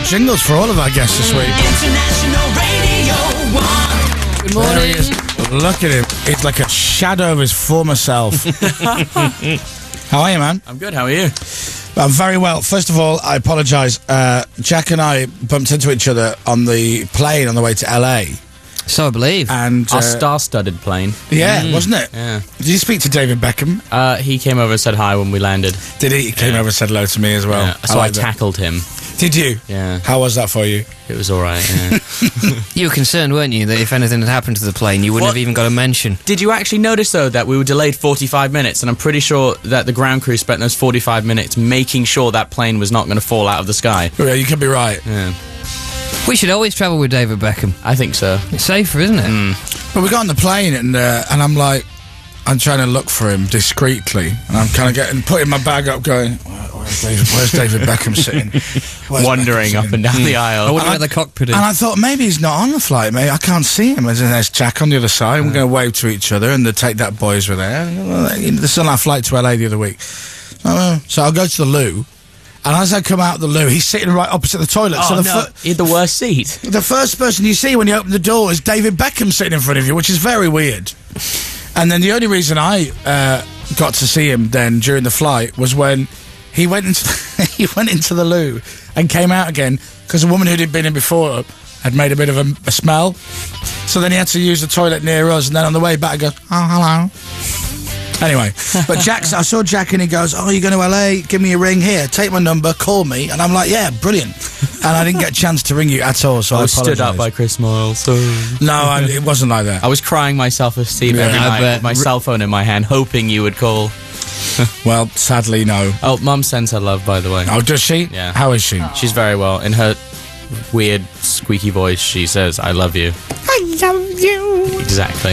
jingles for all of our guests this week. International Radio 1. Good morning. There he is. Look at him. It's like a shadow of his former self. How are you, man? I'm good, how are you? I'm very well. First of all, I apologise. Jack and I bumped into each other on the plane on the way to LA. So I believe. And Our star-studded plane. yeah, wasn't it? Yeah. Did you speak to David Beckham? He came over and said hi when we landed. Did he? He came over and said hello to me as well. Yeah. So I like that. tackled him. Did you? Yeah. How was that for you? It was alright, yeah. You were concerned, weren't you, that if anything had happened to the plane, you wouldn't What? have even got a mention. Did you actually notice, though, that we were delayed 45 minutes, and I'm pretty sure that the ground crew spent those 45 minutes making sure that plane was not going to fall out of the sky? Yeah, you could be right. Yeah. We should always travel with David Beckham. I think so. It's safer, isn't it? But we got on the plane and I'm like, I'm trying to look for him discreetly, and I'm kind of putting my bag up, going, where's David Beckham sitting? Where's Wandering Beckham up sitting? and down the I aisle. wonder where the cockpit is. And I thought maybe he's not on the flight, mate. I can't see him. There's Jack on the other side. We're going to wave to each other, and the Take That boys were there. This is on our flight to LA the other week. So I'll go to the loo, and as I come out of the loo, he's sitting right opposite the toilet. Oh, so no. He had the worst seat. the first person you see when you open the door is David Beckham sitting in front of you, which is very weird. And then the only reason I got to see him then during the flight was when he went into the loo and came out again because a woman who'd been in before had made a bit of a smell. So then he had to use the toilet near us, and then on the way back, he goes, "Oh, hello." Anyway, but I saw Jack and he goes, "Oh, you're going to LA? Give me a ring here. Take my number, call me." And I'm like, "Yeah, brilliant." And I didn't get a chance to ring you at all, so I was stood up apologise. by Chris Miles. So. No, it wasn't like that. I was crying myself asleep Yeah, every I night bet. with my cell phone in my hand, hoping you would call. Well, sadly, no. Oh, Mum sends her love, by the way. Oh, does she? Yeah. How is she? She's very well. In her weird, squeaky voice, she says, "I love you." I love you. Exactly.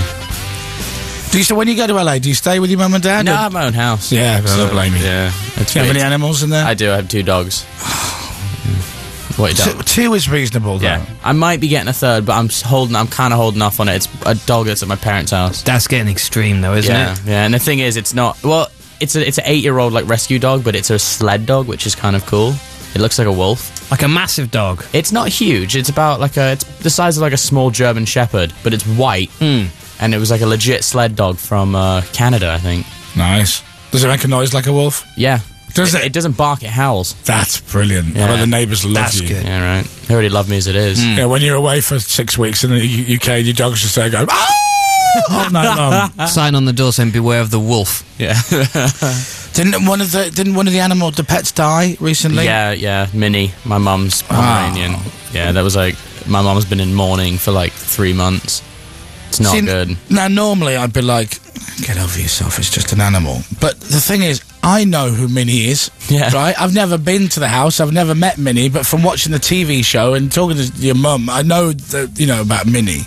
When you go to LA, do you stay with your mum and dad? No, I or- have my own house. Yeah, I don't blame you. Yeah. It's Do you have great. any animals in there? I do. I have 2 dogs. What, you don't? Two is reasonable, though. Yeah. I might be getting a third, but I'm kind of holding off on it. It's a dog that's at my parents' house. That's getting extreme, though, isn't Yeah. it? Yeah, and the thing is, it's not... Well, it's an 8-year-old, like, rescue dog, but it's a sled dog, which is kind of cool. It looks like a wolf. Like a massive dog. It's not huge. It's about like it's the size of like a small German Shepherd, but it's white. And it was like a legit sled dog from Canada, I think. Nice. Does it make a noise like a wolf? Yeah. Does it? It doesn't bark, it howls. That's brilliant. Yeah. I bet the neighbours love That's you. good. Yeah, right. They already love me as it is. Yeah, when you're away for 6 weeks in the UK, your dog's just there going, "Ah!" all night long. Sign on the door saying, "Beware of the wolf." Yeah. Didn't one of the pets die recently? Yeah. Minnie, my mum's Pomeranian. Yeah, that was like... My mum's been in mourning for like 3 months. It's not See, good. Now, normally I'd be like, get over yourself, it's just an animal. But the thing is, I know who Minnie is. Yeah. Right? I've never been to the house, I've never met Minnie, but from watching the TV show and talking to your mum, I know that, about Minnie.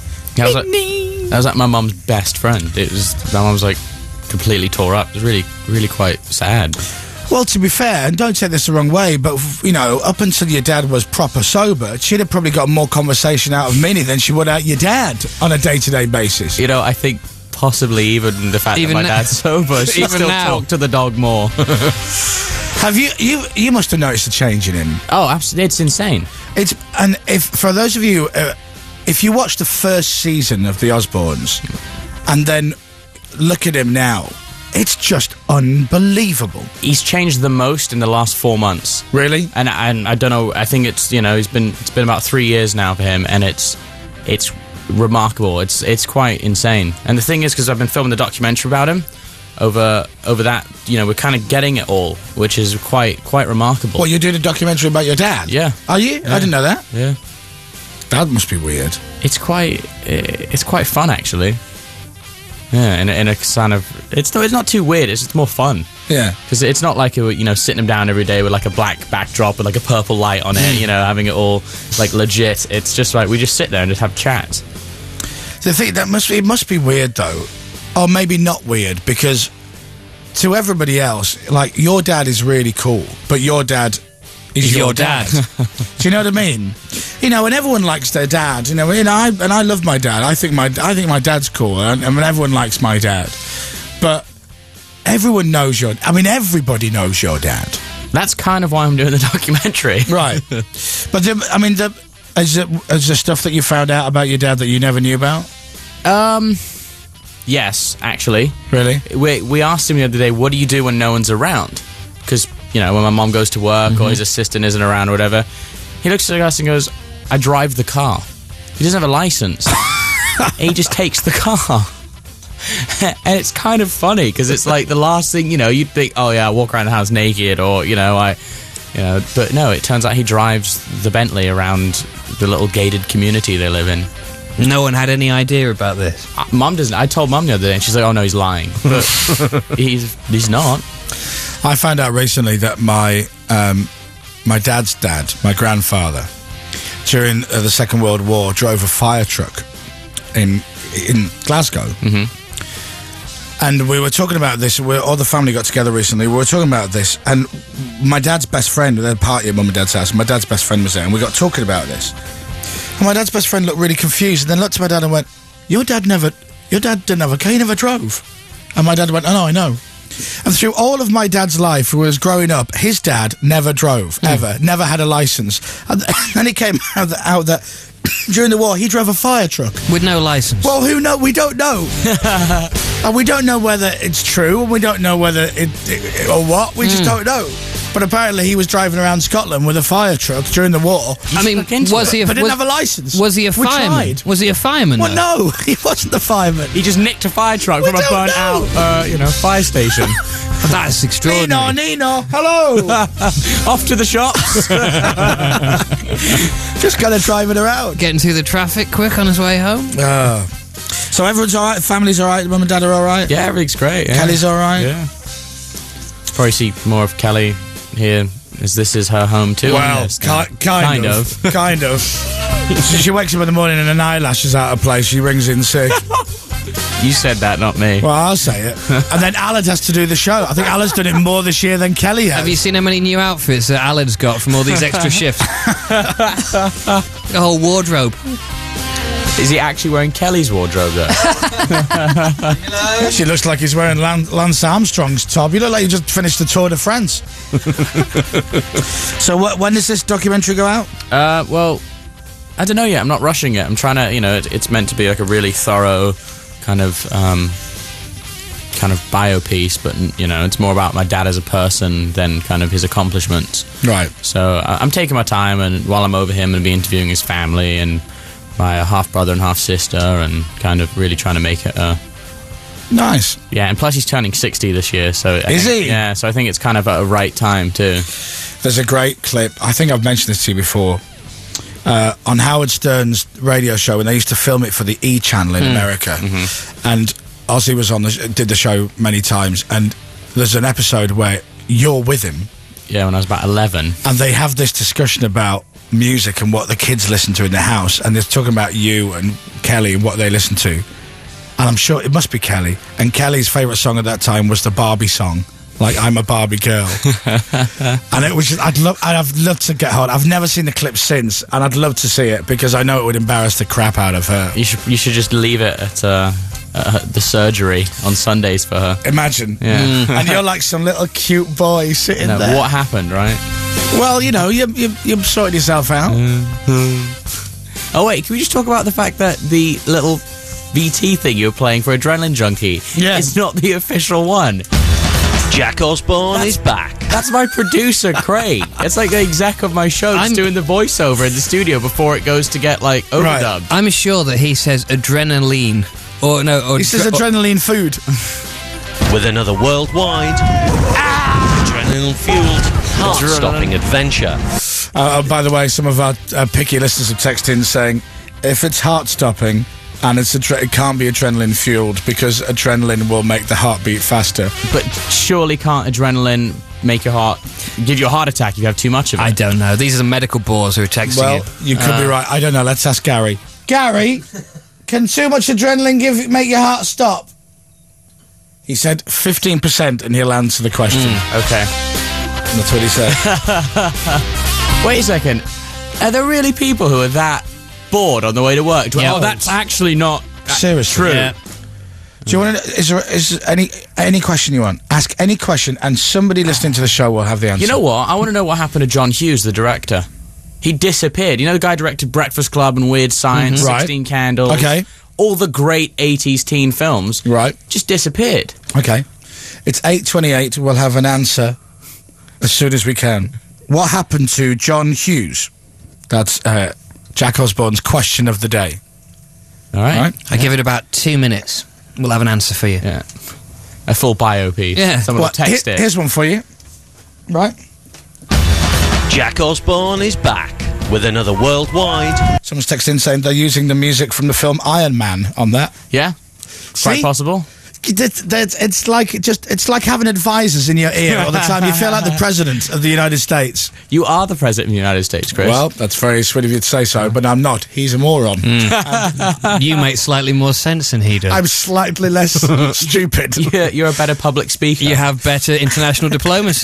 That was like my mum's best friend. My mum was like completely tore up. It was really, really quite sad. Well, to be fair, and don't take this the wrong way, but, up until your dad was proper sober, she'd have probably got more conversation out of Minnie than she would out your dad on a day-to-day basis. I think possibly even the fact Even that my now- dad's sober, she even still now. talk to the dog more. Have you must have noticed a change in him. Oh, absolutely. It's insane. For those of you, if you watch the first season of The Osbournes and then look at him now, it's just unbelievable. He's changed the most in the last 4 months. Really? And I don't know, I think it's been about 3 years now for him, and it's remarkable. It's quite insane. And the thing is, because I've been filming the documentary about him, over that, we're kind of getting it all, which is quite remarkable. What, you're doing a documentary about your dad? Yeah. Are you? Yeah. I didn't know that. Yeah. That must be weird. It's quite fun, actually. Yeah, in a kind of... It's not too weird, it's just more fun. Yeah. Because it's not like, sitting him down every day with like a black backdrop with like a purple light on it, having it all like legit. It's just like, we just sit there and just have chats. The thing, it must be weird though. Or maybe not weird, because to everybody else, like, your dad is really cool, but your dad is your dad. Do you know what I mean? And everyone likes their dad. And I love my dad. I think my dad's cool, and everyone likes my dad. But everyone knows everybody knows your dad. That's kind of why I'm doing the documentary. Right. But, is there stuff that you found out about your dad that you never knew about? Yes, actually. Really? We asked him the other day, what do you do when no one's around? Because, when my mom goes to work or his assistant isn't around or whatever, he looks at us and goes, I drive the car. He doesn't have a license. He just takes the car. And it's kind of funny because it's like the last thing, you'd think, oh yeah, I walk around the house naked or, but no, it turns out he drives the Bentley around the little gated community they live in. No one had any idea about this. Mum doesn't. I told Mum the other day and she's like, oh no, he's lying. But he's not. I found out recently that my dad's dad, my grandfather, during the Second World War, drove a fire truck in Glasgow. And we were talking about this. All the family got together recently. We were talking about this, and my dad's best friend, we had a party at Mum and Dad's house, and my dad's best friend was there, and we got talking about this. And my dad's best friend looked really confused, and then looked at my dad and went, your dad didn't have a car, he never drove. And my dad went, oh no, I know. And through all of my dad's life, who was growing up, his dad never drove, ever. Never had a license. And then he came out that during the war, he drove a fire truck. With no license. Well, we don't know. And we don't know whether it's true, and we don't know whether it or what. We just don't know. But apparently he was driving around Scotland with a fire truck during the war. I mean, was he? But didn't have a license. Was he a We fireman? tried. Was he a fireman? Well, no, he wasn't the fireman. He just nicked a fire truck We from a don't burnt out, fire station. That's extraordinary. Nino, hello. Off to the shops. Just kind of driving around. Getting through the traffic quick on his way home. So everyone's all right. Family's all right. Mum and Dad are all right. Yeah, everything's great. Yeah. Kelly's all right. Yeah. Probably see more of Kelly here, as this is her home too. Well, Yes. kind of. Kind of. She wakes up in the morning and an eyelash is out of place. She rings in sick. You said that, not me. Well, I'll say it. And then Alad has to do the show. I think Alad's done it more this year than Kelly has. Have you seen how many new outfits that Alad's got from all these extra shifts? The whole wardrobe. Is he actually wearing Kelly's wardrobe though? She looks like he's wearing Lance Armstrong's top. You look like you just finished the Tour de France. So when does this documentary go out? Well, I don't know yet. I'm not rushing it. I'm trying to, it's meant to be like a really thorough kind of bio piece, but it's more about my dad as a person than kind of his accomplishments. Right. So I'm taking my time, and while I'm over him, and be interviewing his family and my half brother and half sister, and kind of really trying to make it Nice. Yeah, and plus he's turning 60 this year, so Is he? Yeah, so I think it's kind of at a right time too. There's a great clip. I think I've mentioned this to you before. On Howard Stern's radio show, when they used to film it for the E! Channel in America, and Ozzy was did the show many times, and there's an episode where you're with him. Yeah, when I was about 11. And they have this discussion about music and what the kids listen to in the house, and they're talking about you and Kelly and what they listen to. And I'm sure it must be Kelly. And Kelly's favourite song at that time was the Barbie song. Like, I'm a Barbie girl. And it was just, I'd love to get hold. I've never seen the clip since, and I'd love to see it because I know it would embarrass the crap out of her. You should just leave it at the surgery on Sundays for her. Imagine. Yeah. And you're like some little cute boy sitting there. What happened, right? Well, you've sorted yourself out. Oh, wait, can we just talk about the fact that the little VT thing you were playing for Adrenaline Junkie is not the official one? Jack Osborne is back. That's my producer, Craig. It's like the exec of my show just doing the voiceover in the studio before it goes to get, like, overdubbed. I'm sure that he says adrenaline. Or no, He says adrenaline food. With another worldwide adrenaline-fueled, heart-stopping adventure. By the way, some of our picky listeners have texted in saying, if it's heart-stopping and it can't be adrenaline-fueled because adrenaline will make the heart beat faster. But surely can't adrenaline make your heart... give you a heart attack if you have too much of it? I don't know. These are the medical bores who are texting Well, you could be right. I don't know. Let's ask Gary. Gary, can too much adrenaline make your heart stop? He said 15%, and he'll answer the question. Okay. That's what he said. Wait a second. Are there really people who are that bored on the way to work? Yeah. Oh, that's actually not Seriously. true. Yeah. Do you want to? Is there any question you want? Ask any question, and somebody listening to the show will have the answer. You know what? I want to know what happened to John Hughes, the director. He disappeared. You know the guy who directed Breakfast Club and Weird Science, Right. 16 Candles. Okay. All the great 80s teen films. Right. Just disappeared. Okay. It's 8:28. We'll have an answer as soon as we can. What happened to John Hughes? That's Jack Osborne's question of the day. All right. All right. I give it about 2 minutes. We'll have an answer for you. Yeah. A full bio piece. Yeah. Someone will text it. Here's one for you. Right. Jack Osborne is back with another worldwide Someone's texted in saying they're using the music from the film Iron Man on that. Yeah. Quite See? possible. It's like having advisors in your ear all the time. You feel like the president of the United States. You are the president of the United States, Chris. Well, that's very sweet of you to say so, but I'm not. He's a moron. You make slightly more sense than he does. I'm slightly less stupid. You're a better public speaker. You have better international diplomacy.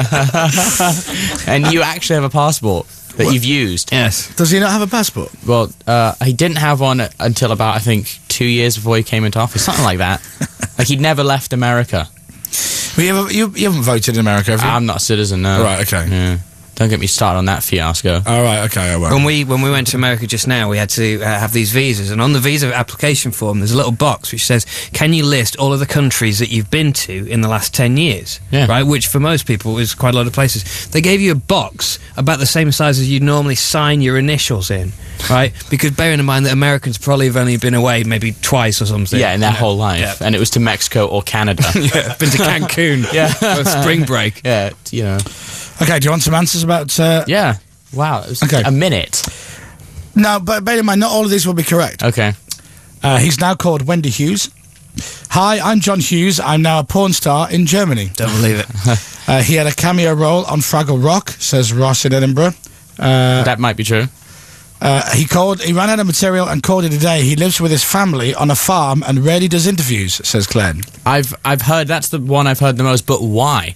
And you actually have a passport that you've used. Yes. Does he not have a passport? Well, he didn't have one until about, I think, 2 years before he came into office. Something like that. Like, he'd never left America. Well, you haven't voted in America, have you? I'm not a citizen, no. Right, okay. Yeah. Don't get me started on that fiasco. All right, okay, I won't. When we went to America just now, we had to have these visas, and on the visa application form, there's a little box which says, "Can you list all of the countries that you've been to in the last 10 years?" Yeah. Right, which for most people is quite a lot of places. They gave you a box about the same size as you'd normally sign your initials in, right? Because bearing in mind that Americans probably have only been away maybe twice or something. Yeah, in their whole life. Yeah. And it was to Mexico or Canada. Yeah, been to Cancun. Yeah. For spring break. Yeah, you know. Okay, do you want some answers about... Yeah. Wow, it was Okay. a minute. No, but bear in mind, not all of these will be correct. Okay. He's now called Wendy Hughes. Hi, I'm John Hughes. I'm now a porn star in Germany. Don't believe it. He had a cameo role on Fraggle Rock, says Ross in Edinburgh. That might be true. He ran out of material and called it a day. He lives with his family on a farm and rarely does interviews, says Glenn. I've heard, that's the one I've heard the most, but why?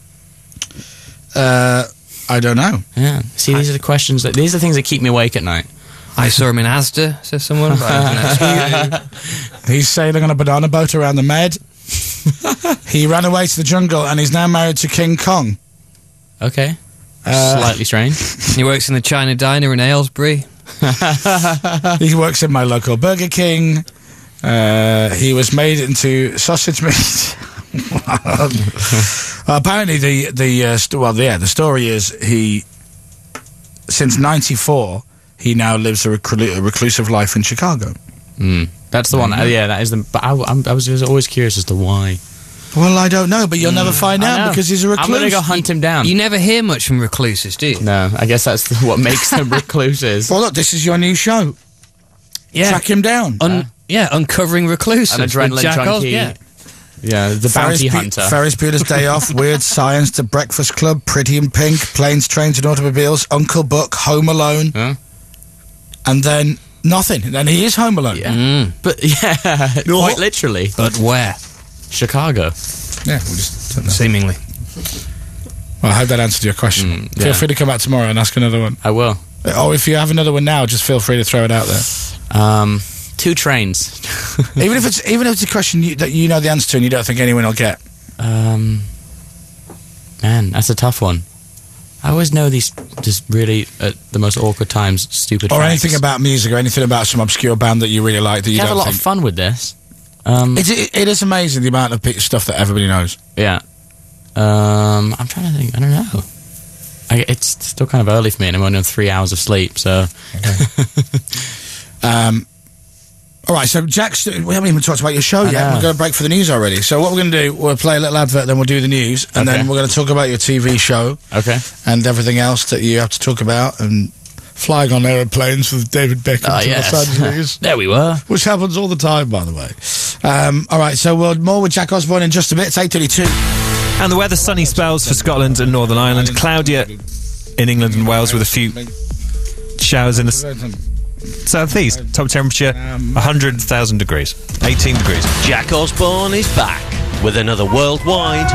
I don't know. Yeah. See, these are the questions, these are the things that keep me awake at night. I saw him in Asda, says someone. But I don't know. He's sailing on a banana boat around the Med. He ran away to the jungle and he's now married to King Kong. Okay. Slightly strange. He works in the China Diner in Aylesbury. He works in my local Burger King. He was made into sausage meat. Apparently, the story is since '94 he now lives a reclusive life in Chicago. That's the one. Yeah, that is the. But I was always curious as to why. Well, I don't know, but you'll never find I out know. because he's a recluse. I'm gonna go hunt him down. You never hear much from recluses, do you? No, I guess that's what makes them recluses. Well, look, this is your new show. Yeah. Track him down. Uncovering recluses. An with adrenaline Jack junkie. Os- yeah. Yeah, the bounty hunter. Ferris Bueller's Day Off, Weird Science, The Breakfast Club, Pretty in Pink, Planes, Trains and Automobiles, Uncle Buck, Home Alone, Huh? and then nothing. And then he is Home Alone. Yeah. But yeah, quite literally. But where? Chicago. Yeah, we'll just don't know. Seemingly. Well, I hope that answered your question. yeah. Feel free to come back tomorrow and ask another one. I will. Or if you have another one now, just feel free to throw it out there. 2 trains. even if it's a question that you know the answer to and you don't think anyone will get. Man, that's a tough one. I always know these just really, at the most awkward times, stupid Or facts. anything about music, or anything about some obscure band that you really like that you You have don't a lot think. of fun with this. It is amazing the amount of stuff that everybody knows. Yeah. I'm trying to think. I don't know. It's still kind of early for me, and I'm only on 3 hours of sleep, so... All right, so Jack's... We haven't even talked about your show yet. know. We're going to break for the news already. So what we're going to do, we'll play a little advert, then we'll do the news, and then Okay. we're going to talk about your TV show Okay. and everything else that you have to talk about, and flying on aeroplanes with David Beckham to yes. Los Angeles. There we were. Which happens all the time, by the way. All right, so more with Jack Osborne in just a bit. It's 8:32. And the weather, sunny spells for Scotland and Northern Ireland. Cloudier in England and Wales with a few showers in the southeast. Top temperature 100,000 degrees. 18 degrees. Jack Osborne is back with another worldwide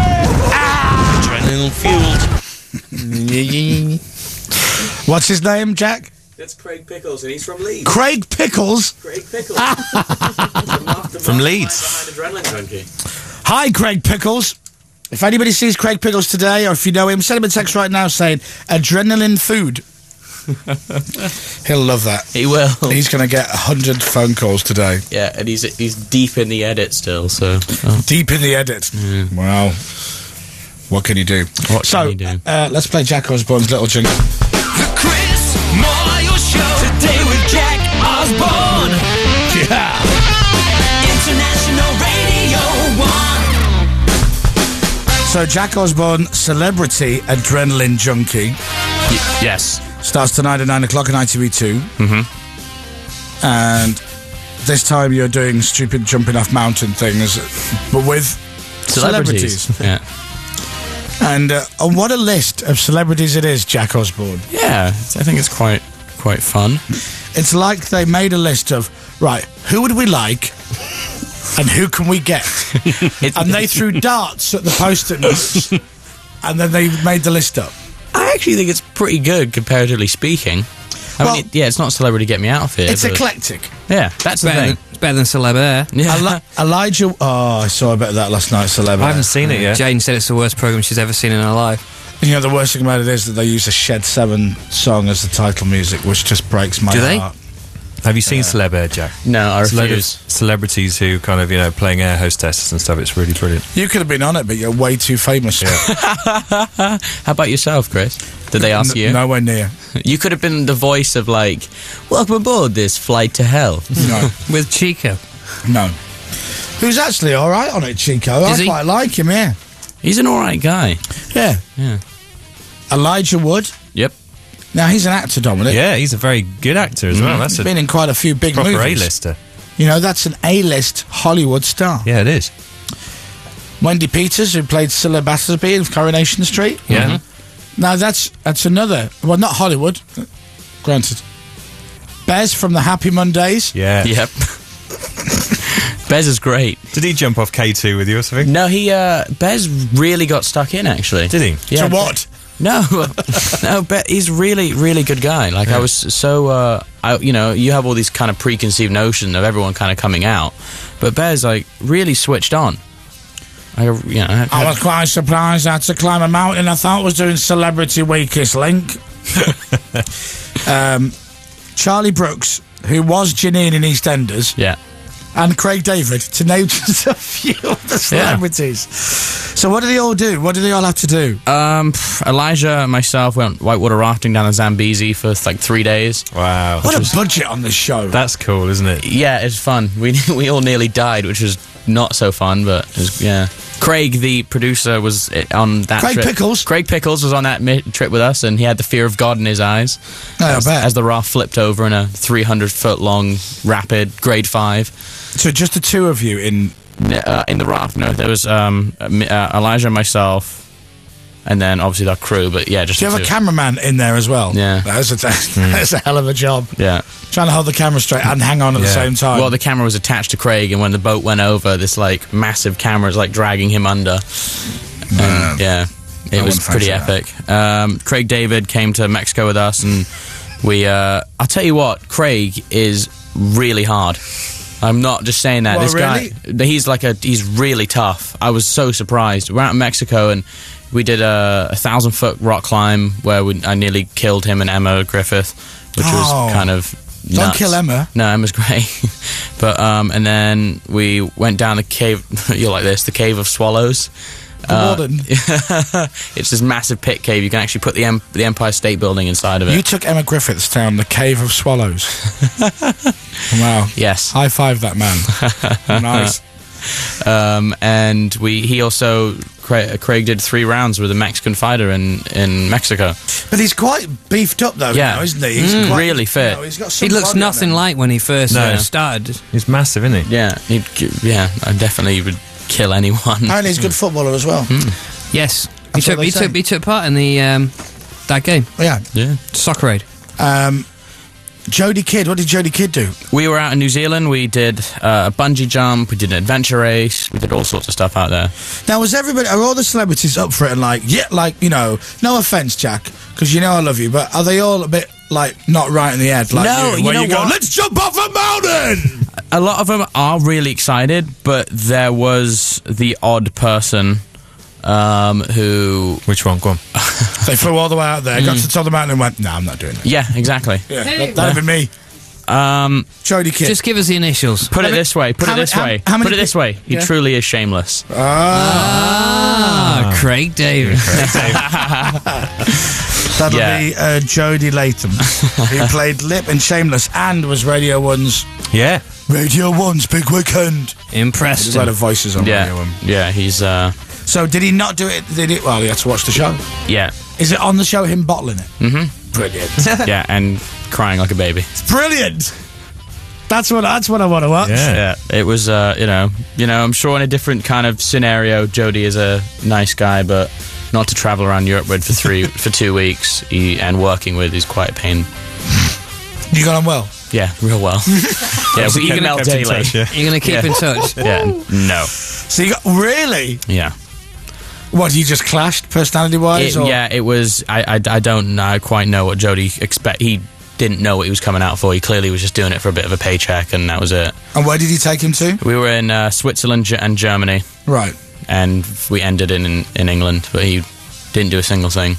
adrenaline fueled What's his name, Jack? That's Craig Pickles, and he's from Leeds. Craig Pickles. Craig Pickles. From Leeds. Adrenaline Junkie. Hi, Craig Pickles. If anybody sees Craig Pickles today, or if you know him, send him a text right now saying adrenaline food. He'll love that. He will. He's going to get 100 phone calls today. Yeah, and he's deep in the edit still, so... Deep in the edit. Wow. What can you do? What can you do? Let's play Jack Osborne's Little Jingle. The Chris Moyle Show. Today with Jack Osborne. Yeah. International Radio 1. So Jack Osborne, celebrity adrenaline junkie, Yes. starts tonight at 9 o'clock on ITV2. Mm-hmm. And this time you're doing stupid jumping off mountain things, but with celebrities. Yeah. And what a list of celebrities it is, Jack Osborne. Yeah, I think it's quite fun. It's like they made a list of, right, who would we like and who can we get? And they threw darts at the post-it notes and then they made the list up. I actually think it's pretty good, comparatively speaking. I mean, it's not Celebrity Get Me Out of Here. It's but- eclectic. Yeah, that's the thing. It's better than Celeb Air. Yeah. Elijah... Oh, I saw a bit of that last night, Celeb. I haven't seen it yet. Jane said it's the worst programme she's ever seen in her life. You know, the worst thing about it is that they use a Shed 7 song as the title music, which just breaks my Do they? heart. Have you seen Celeb Air, Jack? No, I It's a load of refuse. celebrities who kind of, playing air hostesses and stuff. It's really brilliant. You could have been on it, but you're way too famous. How about yourself, Chris? Did they ask you? Nowhere near. You could have been the voice of, like, welcome aboard this flight to hell. No. With Chico. No. Who's actually all right on it, Chico. I Is he? quite like him, yeah. He's an alright guy. Yeah. Yeah. Elijah Wood. Yep. Now, he's an actor, Dominic. Yeah, he's a very good actor as well. That's He's a been in quite a few big proper movies. A-lister. You know, that's an A-list Hollywood star. Yeah, it is. Wendy Peters, who played Cilla Battersby in Coronation Street. Yeah. Now, that's another... Well, not Hollywood, granted. Bez from the Happy Mondays. Yeah. Yep. Bez is great. Did he jump off K2 with you or something? No, Bez really got stuck in, actually. Did he? Yeah. To what? No, no, he's really, really good guy. Like, I was so, you have all these kind of preconceived notion of everyone kind of coming out, but Bez, like, really switched on. I was quite surprised I had to climb a mountain I thought was doing Celebrity Weakest Link. Charlie Brooks, who was Janine in EastEnders, yeah. and Craig David, to name just a few of the celebrities. So what do they all do? What do they all have to do? Elijah and myself went whitewater rafting down the Zambezi for like 3 days. Wow. What a budget on this show. That's cool, isn't it? Yeah, it's fun. We all nearly died, which was not so fun, but it was, yeah. Craig, the producer, was on that Craig trip. Pickles? Craig Pickles was on that trip with us, and he had the fear of God in his eyes. I bet. As the raft flipped over in a 300-foot long rapid, grade 5. So just the two of you in In the raft, no. There was Elijah and myself, and then obviously that crew, but yeah, just Do you the have a two. cameraman in there as well? Yeah. That's a hell of a job. Yeah. Trying to hold the camera straight and hang on at the Yeah. same time. Well, the camera was attached to Craig, and when the boat went over, this like massive camera is like dragging him under. And, yeah, it was wouldn't pretty fancy epic. Craig David came to Mexico with us, and we. I'll tell you what, Craig is really hard. I'm not just saying that. Well, this guy, he's really tough. I was so surprised. We're out in Mexico, and we did a 1,000-foot rock climb where I nearly killed him and Emma Griffith, which was kind of nuts. Don't kill Emma. No, Emma's great. But and then we went down the cave. You're like this, the Cave of Swallows. Warden. It's this massive pit cave. You can actually put the Empire State Building inside of it. You took Emma Griffiths down the Cave of Swallows. Wow. Yes. High five that man. Nice. And he also Craig did 3 rounds with a Mexican fighter in Mexico. But he's quite beefed up though, Yeah. now, isn't he? He's quite, really fit. you know, he's got some He looks body on nothing him. like when he first started. He's massive, isn't he? Yeah, I definitely would kill anyone. Apparently he's a good footballer as well. Yes. That's what they say. He took part in the that game. Yeah. Yeah. Soccer Aid. Jodie Kidd, what did Jodie Kidd do? We were out in New Zealand. We did a bungee jump. We did an adventure race. We did all sorts of stuff out there. Now, are all the celebrities up for it and like, yeah, like, you know, no offence, Jack, because you know I love you, but are they all a bit like not right in the head. Like No, you where know you go, what? let's jump off a mountain. A lot of them are really excited, but there was the odd person who... Which one? Go on. They flew all the way out there, got to the top of the mountain, and went, "No, I'm not doing that." Yeah, exactly. Yeah, that'd have been me. Jody Kid. Just give us the initials. Put it this way. how many He Yeah. truly is shameless. Craig David. That'll Yeah. be Jody Latham, who played Lip in Shameless and was Radio 1's Yeah. Radio 1's Big Weekend. Impressed. There's a lot of voices on Radio 1. Yeah, he's So did he not do it? Well, he had to watch the show. yeah. Is it on the show him bottling it? Mm-hmm. Brilliant. Yeah, and crying like a baby. Brilliant. That's what I want to watch. Yeah. Yeah, it was I'm sure in a different kind of scenario Jody is a nice guy, but not to travel around Europe with for 2 weeks and working with is quite a pain. You got on well. Yeah, real well. Yeah, we email Kept in daily. touch, yeah. You're going to keep in touch? Yeah, no. So you got really? Yeah. What, you just clashed personality-wise? It was. I don't know, quite know what Jody expect. He didn't know what he was coming out for. He clearly was just doing it for a bit of a paycheck, and that was it. And where did he take him to? We were in Switzerland and Germany, Right. and we ended in England, but he didn't do a single thing.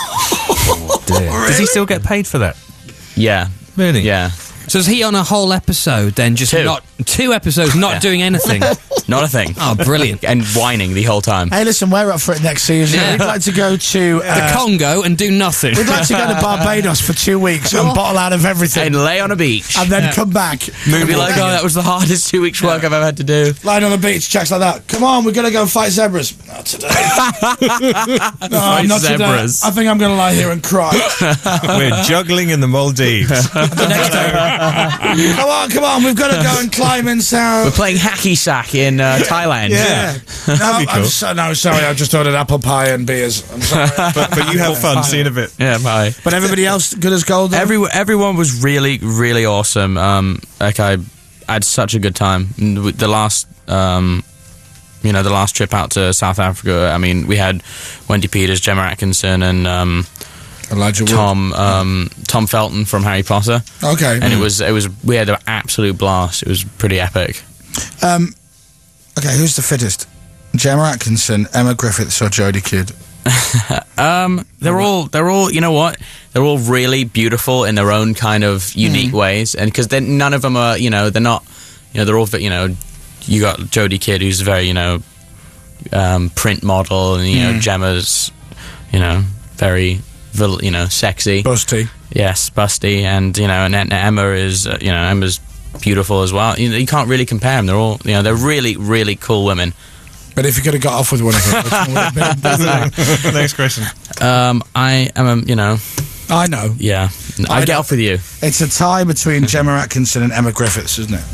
Does he still get paid for that? Yeah. Really? Yeah. So is he on a whole episode then? Just 2. not 2 episodes, not Yeah. doing anything? Not a thing. Oh, brilliant. And whining the whole time. Hey, listen, we're up for it next season. Yeah. We'd like to go to... The Congo and do nothing. we'd like to go to Barbados for 2 weeks and bottle out of everything. And lay on a beach. And then come back. And be like, oh, that was the hardest 2 weeks work I've ever had to do. Lying on the beach, Jack's like that. Come on, we're going to go and fight zebras. Not today. No, not zebras. today. I think I'm going to lie here and cry. We're juggling in the Maldives. The next day. Come on, we've got to go and climb in We're South. playing hacky sack in Thailand. Yeah. No, That'd be cool. sorry, I just ordered apple pie and beers. I'm sorry. But you have fun. See you in a bit. Yeah, bye. But everybody else good as gold? though? Everyone was really, really awesome. Like I had such a good time. The last, the last trip out to South Africa. I mean, we had Wendy Peters, Gemma Atkinson, and Elijah Wood. Tom Felton from Harry Potter. Okay. And it was we had an absolute blast. It was pretty epic. Okay, who's the fittest? Gemma Atkinson, Emma Griffiths, or Jodie Kidd? They're all, you know what? They're all really beautiful in their own kind of unique ways, and because none of them are, they're not, they're all, you got Jodie Kidd, who's very, print model, and Gemma's, very, sexy, Busty. yes, busty, and and Emma is, Emma's beautiful as well. You can't really compare them. They're all, they're really, really cool women. But if you could have got off with one of them, which one would have been? Next question. I am, I know. yeah, I'd get off with you. It's a tie between Gemma Atkinson and Emma Griffiths, isn't it?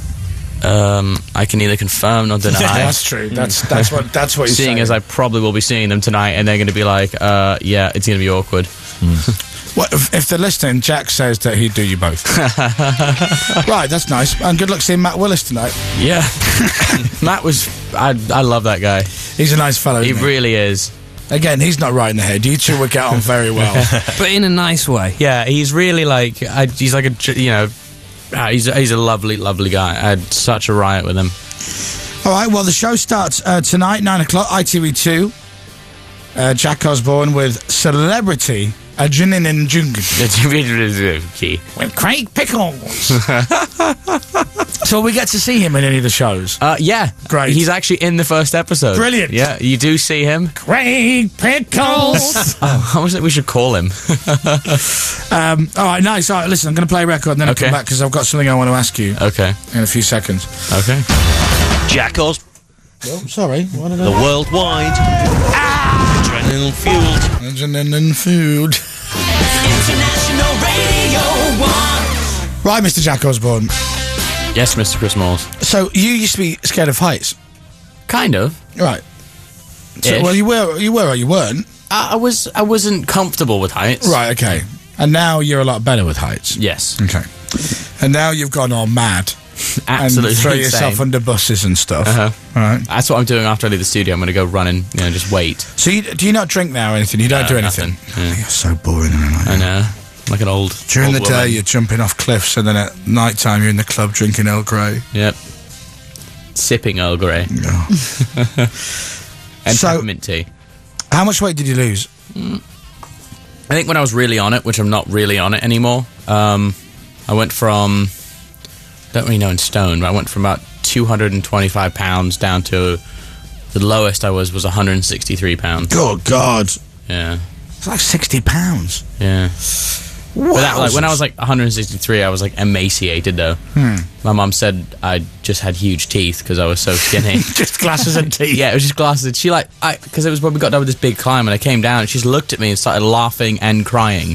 I can neither confirm nor deny. That's true. That's what you're Seeing saying. as I probably will be seeing them tonight, and they're going to be like, yeah, it's going to be awkward. Well, if they're listening, Jack says that he'd do you both. Right, that's nice. And good luck seeing Matt Willis tonight. Yeah. Matt was... I love that guy. He's a nice fellow. He isn't really is. Again, he's not right in the head. You two would get on very well. But in a nice way. Yeah, he's really like... he's like a... he's a lovely, lovely guy. I had such a riot with him. All right, well, the show starts tonight, 9 o'clock, ITV2. Jack Osborne with Celebrity Adrenaline and Jungle. With Craig Pickles. So we get to see him in any of the shows. Yeah. Great. He's actually in the first episode. Brilliant. Yeah, you do see him. Craig Pickles. I was like, we should call him. All right, nice. All right, listen, I'm going to play a record and then I'll Okay. come back because I've got something I want to ask you Okay. in a few seconds. Okay. Jack Osborne, Oh, sorry. What did the worldwide adrenaline fueled Adrenaline food. International Radio 1. Right, Mr. Jack Osborne. Yes, Mr. Chris Moores. So you used to be scared of heights, Kind of. right? So, Ish. well, you were or you weren't, I wasn't comfortable with heights. right? Okay, and now you're a lot better with heights. Yes. Okay, and now you've gone all mad Absolutely and throw insane. yourself under buses and stuff. Uh-huh. All right. That's what I'm doing after I leave the studio. I'm going to go running, just wait. So do you not drink now or anything? You don't No, do anything. nothing. Yeah. You're so boring. Aren't you? I know. like an old. During old the day, woman. you're jumping off cliffs, and then at night time, you're in the club drinking Earl Grey. Yep. Sipping Earl Grey Oh. and So- peppermint tea. How much weight did you lose? I think when I was really on it, which I'm not really on it anymore, I went from, don't really know in stone, but I went from about 225 pounds down to the lowest I was 163 pounds. Oh, God. Yeah, It's like 60 pounds. yeah. But that, like, when I was like 163, I was like emaciated though. My mum said I just had huge teeth because I was so skinny. Just glasses and teeth. Yeah, it was just glasses. And she because it was when we got done with this big climb and I came down and she just looked at me and started laughing and crying.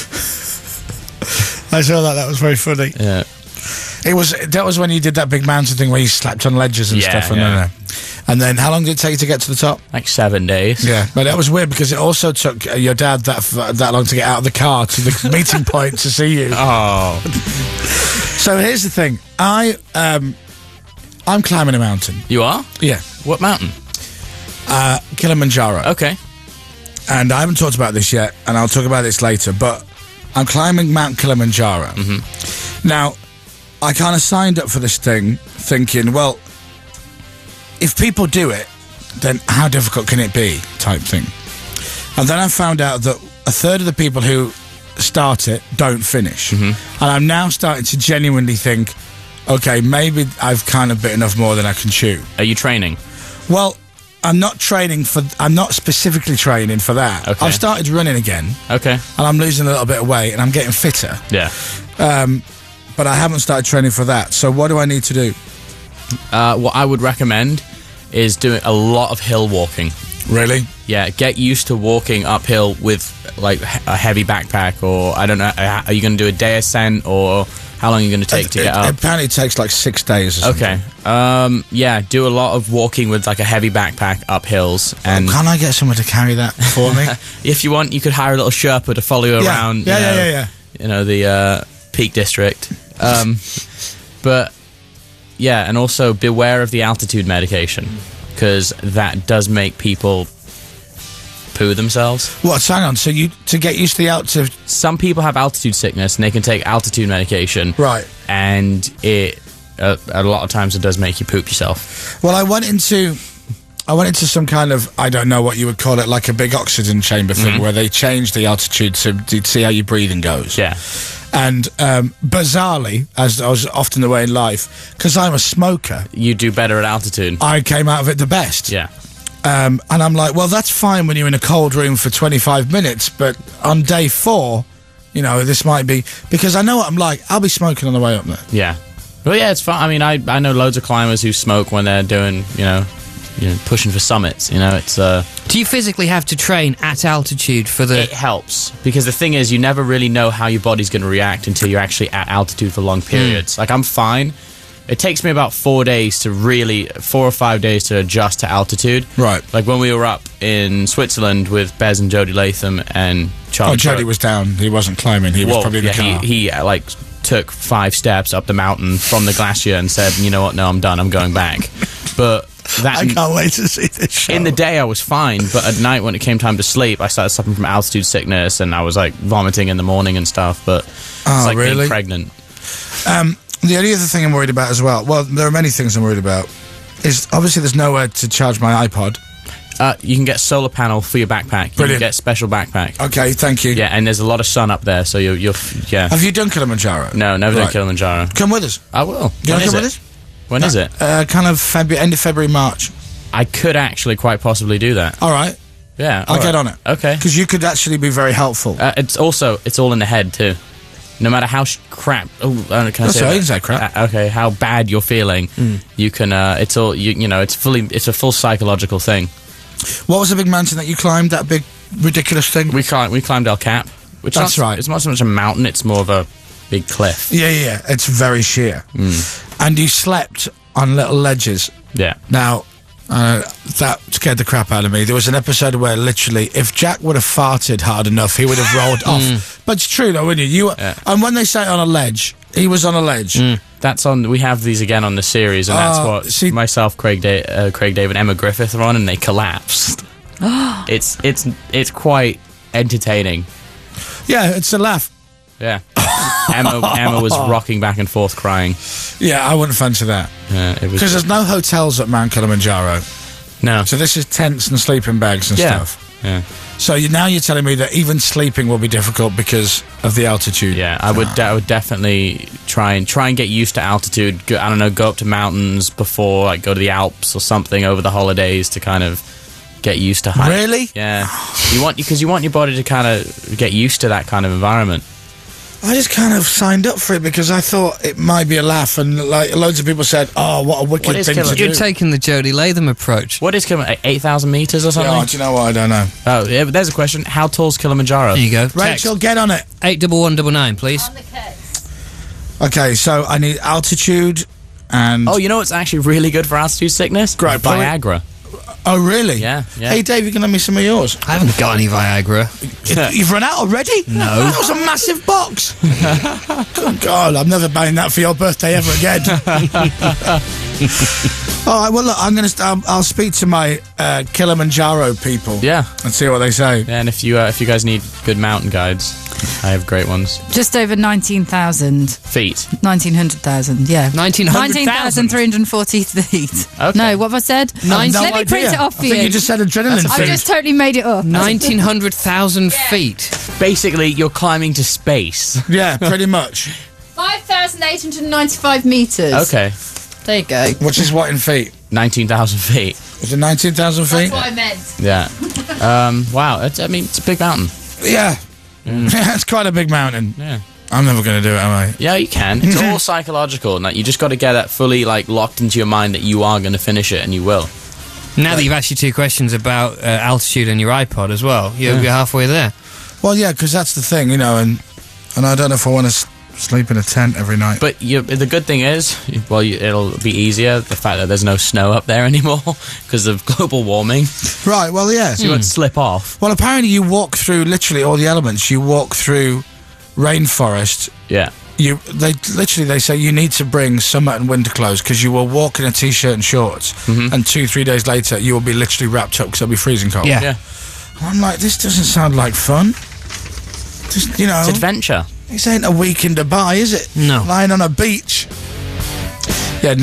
I saw that. That was very funny. Yeah. That was when you did that big mountain thing where you slept on ledges and Yeah, stuff. And, yeah. and then how long did it take you to get to the top? Like 7 days. Yeah, but that was weird because it also took your dad that long to get out of the car to the meeting point to see you. Oh. So here's the thing: I'm climbing a mountain. You are? Yeah, What mountain? Kilimanjaro. Okay. And I haven't talked about this yet, and I'll talk about this later. But I'm climbing Mount Kilimanjaro. Mm-hmm. Now, I kind of signed up for this thing thinking, well, if people do it, then how difficult can it be, type thing. And then I found out that a third of the people who start it don't finish. And I'm now starting to genuinely think, okay, maybe I've kind of bitten off more than I can chew. Are you training? Well, I'm not specifically training for that. Okay. I've started running again, Okay. and I'm losing a little bit of weight, and I'm getting fitter. Yeah. But I haven't started training for that. So what do I need to do? What I would recommend is doing a lot of hill walking. Really? Yeah, get used to walking uphill with like a heavy backpack, or I don't know. Are you going to do a day ascent, or how long are you going to take to get up? Apparently it takes like 6 days or something. Okay. Yeah, do a lot of walking with like a heavy backpack up hills, and Can I get someone to carry that for me? if you want, you could hire a little Sherpa to follow you around. Yeah. You know, the Peak District. But yeah, and also beware of the altitude medication, because that does make people poo themselves. What? Hang on. So to get used to the altitude, Some people have altitude sickness and they can take altitude medication, right? and it a lot of times it does make you poop yourself. Well, I went into some kind of, I don't know what you would call it, like a big oxygen chamber thing where they change the altitude to see how your breathing goes. Yeah. And bizarrely, as was often the way in life, because I'm a smoker, You do better at altitude. I came out of it the best. Yeah. And I'm like, well, that's fine when you're in a cold room for 25 minutes, but on day 4, you know, this might be, because I know what I'm like. I'll be smoking on the way up there. Yeah. Well, yeah, it's fun. I mean, I know loads of climbers who smoke when they're doing, you know, pushing for summits. You know, it's Do you physically have to train at altitude for the... it helps, because the thing is, you never really know how your body's going to react until you're actually at altitude for long periods. Like, I'm fine. It takes me about 4 or 5 days to adjust to altitude. Right. Like when we were up in Switzerland with Bez and Jody Latham and Charlie. Oh, Jody Crook. was down. He wasn't climbing. He was Well, probably in the car. he like took 5 steps up the mountain from the glacier and said, "You know what? No, I'm done. I'm going back." But that I can't wait to see this show. in the day I was fine, but at night when it came time to sleep, I started suffering from altitude sickness, and I was like vomiting in the morning and stuff. But it's like really? being pregnant. The only other thing I'm worried about as well, there are many things I'm worried about, is obviously there's nowhere to charge my iPod. You can get solar panel for your backpack. You Brilliant. can get special backpack. Okay, thank you. Yeah, and there's a lot of sun up there, so you're yeah. Have you done Kilimanjaro? No, never done Right. Kilimanjaro. Come with us. I will. You want When to is come it? with us? When is it? Kind of end of February, March. I could actually quite possibly do that. All right, Yeah, I'll all get right. on it. Okay. Because you could actually be very helpful. It's all in the head too. No matter how crap. Oh, can I That's say right, that? you can say crap. Okay, how bad you're feeling, you can. It's all you know. It's a full psychological thing. What was the big mountain that you climbed? That big ridiculous thing? We climbed El Cap, which That's right. It's not so much a mountain; it's more of a big cliff. Yeah. It's very sheer. And you slept on little ledges. Yeah. Now, that scared the crap out of me. There was an episode where literally, if Jack would have farted hard enough, he would have rolled off. But it's true though, wouldn't you? And when they say on a ledge, he was on a ledge. That's on. We have these again on the series, and that's what see- myself, Craig David, Emma Griffith are on, and they collapsed. It's quite entertaining. Yeah, it's a laugh. Yeah. Emma was rocking back and forth crying. Yeah, I wouldn't fancy that. It was Because there's no hotels at Mount Kilimanjaro. no. So this is tents and sleeping bags and Yeah. stuff. Yeah. So now you're telling me that even sleeping will be difficult because of the altitude. Yeah, I would definitely try and get used to altitude. Go, I don't know, go up to mountains before, like go to the Alps or something over the holidays to kind of get used to height. Really? Yeah. You want your body to kind of get used to that kind of environment. I just kind of signed up for it because I thought it might be a laugh, and like loads of people said, "Oh, what a wicked What is thing to do." You're taking the Jodie Latham approach. What is 8,000 meters or something? Oh, do you know what? I don't know. Oh, yeah, but there's a question. How tall's Kilimanjaro? There you go. Rachel, get on it. 81199, please. Okay, so I need altitude and. Oh, you know what's actually really good for altitude sickness? Great, Viagra. Oh, really? Yeah, yeah. Hey, Dave, you can lend me some of yours. I haven't got any Viagra. You've run out already? No. That was a massive box. Good God, I'm never buying that for your birthday ever again. All right, well, look, I'm going to. I'll speak to my Kilimanjaro people. Yeah. And see what they say. Yeah, and if you guys need good mountain guides, I have great ones. Just over 19,000. Feet. 19,000, yeah. 19,000? 19,340 feet. Okay. No, what have I said? No Let me print idea. it off for I think you. you just said adrenaline. I thing. just totally made it up. 1,900,000 feet. Basically, you're climbing to space. Yeah, pretty much. 5,895 metres. Okay. There you go. Which is what in feet? 19,000 feet. Is it 19,000 feet? That's what I meant. Yeah. Wow. It's a big mountain. Yeah. It's quite a big mountain. Yeah. I'm never going to do it, am I? Yeah, you can. It's all psychological. Like, you just got to get that fully locked into your mind that you are going to finish it, and you will. Now that you've asked you two questions about altitude and your iPod as well, you're halfway there. Well, yeah, because that's the thing, you know, and I don't know if I want to sleep in a tent every night. But the good thing is, well, it'll be easier, the fact that there's no snow up there anymore because of global warming. Right, well, yeah. So you won't slip off. Well, apparently you walk through literally all the elements. You walk through rainforest. Yeah. They say you need to bring summer and winter clothes because you will walk in a t-shirt and shorts, and 2-3 days later you will be literally wrapped up because it'll be freezing cold. Yeah. Yeah. I'm like, this doesn't sound like fun. Just, you know, It's adventure. this ain't a week in Dubai, is it? No. Lying on a beach. Yeah,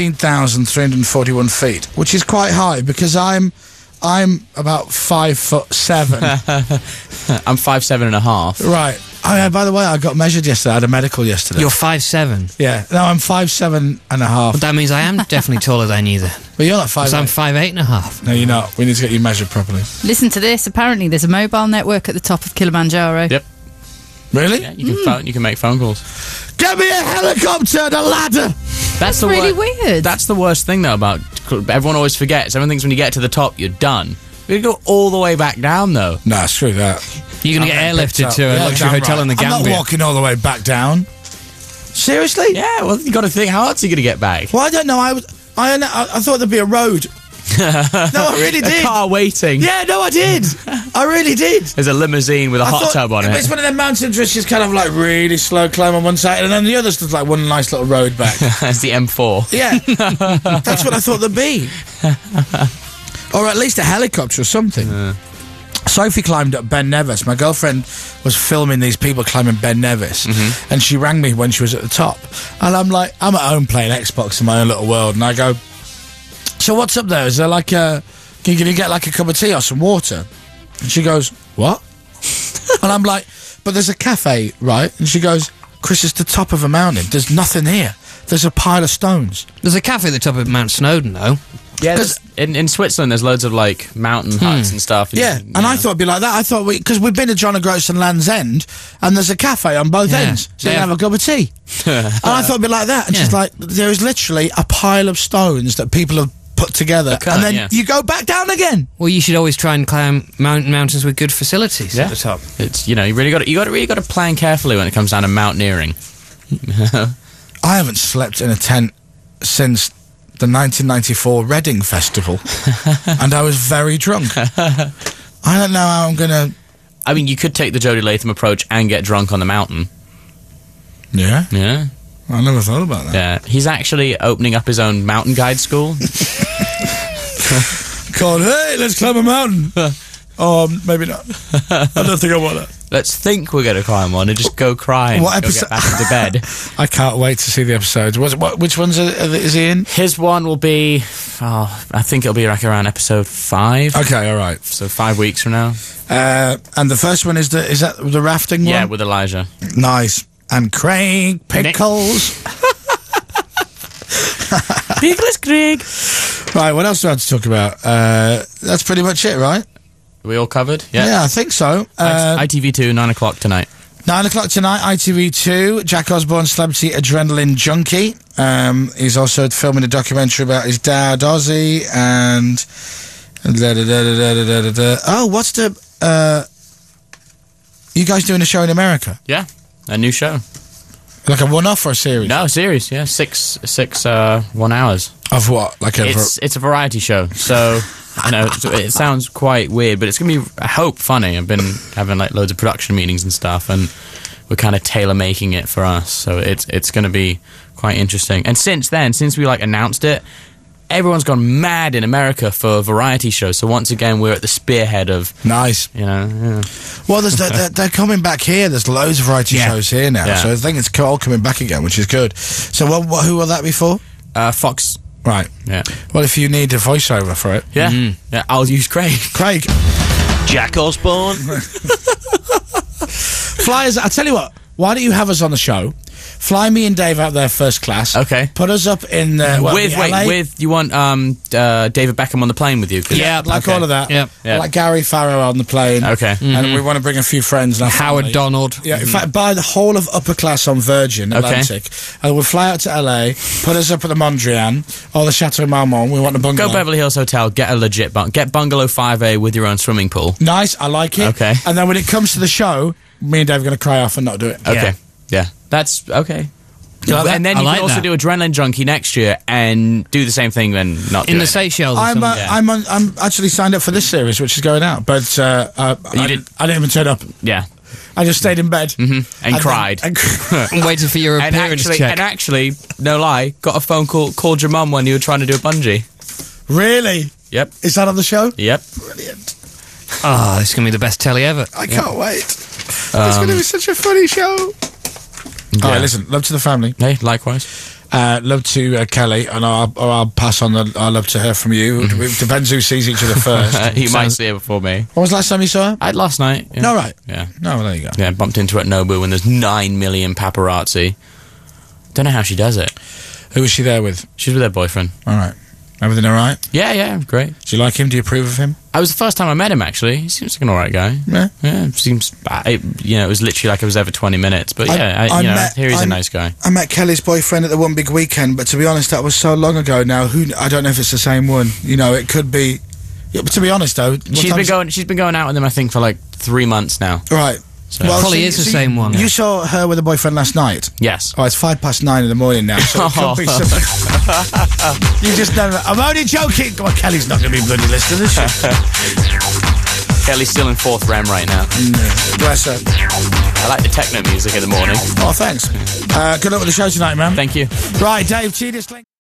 19,341 feet, which is quite high because I'm about 5'7". I'm 5'7.5". Right. By the way, I got measured yesterday. I had a medical yesterday. You're 5'7". Yeah. No, I'm 5'7.5". But that means I am definitely taller than you then. But you're not 5'8". So I'm 5'8.5". No, you're not. We need to get you measured properly. Listen to this. Apparently, there's a mobile network at the top of Kilimanjaro. Yep. Really? Yeah, you can make phone calls. Get me a helicopter and a ladder. That's really weird. That's the worst thing though about everyone always forgets. Everyone thinks when you get to the top you're done. We go all the way back down though. Nah, screw that. You're going to get airlifted to a luxury damn hotel right. in the I'm Gambia. not walking all the way back down. Seriously? Yeah, well you got to think how hard's he going to get back? Well, I don't know. I thought there'd be a road. No, I really A did. car waiting. Yeah, no, I did. I really did. There's a limousine with a hot tub on It's it. one of them mountains which is kind of like really slow climb on one side, and then the other's just like one nice little road back. It's the M4. Yeah, that's what I thought there'd be. Or at least a helicopter or something. Sophie climbed up Ben Nevis. My girlfriend was filming these people climbing Ben Nevis, and she rang me when she was at the top. And I'm like, I'm at home playing Xbox in my own little world, and I go, so what's up there? Is there like can you get like a cup of tea or some water? And she goes, what? And I'm like, but there's a cafe, right? And she goes, Chris, it's the top of a mountain. There's nothing here. There's a pile of stones. There's a cafe at the top of Mount Snowdon, though. Yeah, in Switzerland there's loads of like mountain huts and stuff. Yeah, and I thought it'd be like that. I thought because we've been to John O'Groats and Land's End, and there's a cafe on both ends, so you can have a cup of tea. And I thought it'd be like that. And she's like, there is literally a pile of stones that people have put together, and then you go back down again. Well, you should always try and climb mountains with good facilities at the top. It's you really got to plan carefully when it comes down to mountaineering. I haven't slept in a tent since the 1994 Reading Festival, and I was very drunk. I don't know how I'm gonna. I mean, you could take the Jodie Latham approach and get drunk on the mountain. Yeah, Yeah. I never thought about that. Yeah, he's actually opening up his own mountain guide school. Called, hey, let's climb a mountain. Maybe not. I don't think I want that. let's think we're going to climb one and just go cry and What go get back into bed. I can't wait to see the episodes. Which ones is he in? His one will be, I think it'll be like around episode 5. Okay, all right. So 5 weeks from now. And the first one is that the rafting one? Yeah, with Elijah. Nice. And Craig Pickles. Pickles Craig. Right, what else do I have to talk about? That's pretty much it, right? Are we all covered? Yeah, I think so. ITV2, 9 o'clock tonight. 9 o'clock tonight, ITV2, Jack Osborne, Celebrity Adrenaline Junkie. He's also filming a documentary about his dad, Ozzy, and... Oh, what's the... you guys doing a show in America? Yeah, a new show. Like a one-off or a series? No, series, yeah. 6 1 hours. Of what? Like It's a variety show, so... I know, it sounds quite weird, but it's going to be, I hope, funny. I've been having like loads of production meetings and stuff, and we're kind of tailor-making it for us, so it's going to be quite interesting. And since we like announced it, everyone's gone mad in America for variety shows, so once again, we're at the spearhead of... Nice. You know, yeah. Well, they're coming back here. There's loads of variety shows here now, so I think it's all coming back again, which is good. So who will that be for? Fox. Right. Yeah. Well, if you need a voiceover for it. Yeah. Yeah, I'll use Craig. Jack Osborne. Flyers, I'll tell you what, why don't you have us on the show? Fly me and Dave out there first class. Okay. Put us up in LA. You want David Beckham on the plane with you? Yeah, like all of that. Yep. Yeah. Like Gary Farrow on the plane. Okay. And we want to bring a few friends. And Howard Donald. Yeah, in fact, buy the whole of upper class on Virgin Atlantic. And we'll fly out to LA, put us up at the Mondrian or the Chateau Marmont. We want a bungalow. Go Beverly Hills Hotel, get a legit get Bungalow 5A with your own swimming pool. Nice, I like it. Okay. And then when it comes to the show, me and Dave are going to cry off and not do it. Okay. Yeah. That's okay. like that? And then I you like can also that. do Adrenaline Junkie next year and do the same thing and not do In the it. Seychelles or I'm something. I'm actually signed up for this series, which is going out, but I didn't even turn up. Yeah. I just stayed in bed And cried. And I'm waiting for your appearance check. And actually, no lie, got a phone call, called your mum when you were trying to do a bungee. really? Yep. Is that on the show? Yep. Brilliant. Oh, this is going to be the best telly ever. I can't wait. It's going to be such a funny show. All right, listen. Love to the family. Hey, likewise. Love to Kelly, and I'll pass on our love to her from you. It depends who sees each other first. You might see her before me. When was the last time you saw her? Last night. Yeah. No, right. Yeah. No, well, there you go. Yeah, bumped into her at Nobu when there's 9 million paparazzi. Don't know how she does it. Who was she there with? She's with her boyfriend. All right. Everything all right? Yeah, great. Do you like him? Do you approve of him? It was the first time I met him, actually. He seems like an alright guy. Yeah. Yeah, seems... it was literally like I was there for 20 minutes. But yeah, I hear he's a nice guy. I met Kelly's boyfriend at the One Big Weekend, but to be honest, that was so long ago now. I don't know if it's the same one. You know, it could be... Yeah, but to be honest, though... She's been going out with him, I think, for like 3 months now. Right. So. Probably is the same one. You saw her with a boyfriend last night? Yes. Oh, it's 9:05 in the morning now, so it could be something. You just never... I'm only joking! Well, Kelly's not going to be bloody listening, is she? Kelly's still in 4th REM right now. Bless her. I like the techno music in the morning. Oh, thanks. Good luck with the show tonight, man. Thank you. Right, Dave, Cheetah's...